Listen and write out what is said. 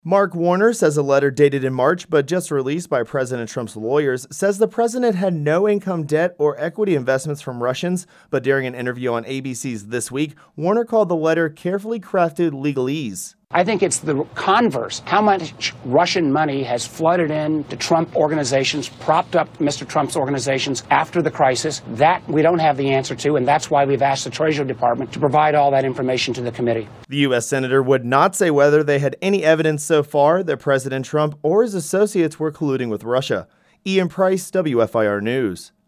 Mark Warner says a letter dated in March but just released by President Trump's lawyers says the president had no income, debt, or equity investments from Russians. But during an interview on ABC's This Week, Warner called the letter carefully crafted legalese. I think it's the converse. How much Russian money has flooded in to Trump organizations, propped up Mr. Trump's organizations after the crisis? That we don't have the answer to, and that's why we've asked the Treasury Department to provide all that information to the committee. The U.S. Senator would not say whether they had any evidence so far that President Trump or his associates were colluding with Russia. Ian Price, WFIR News.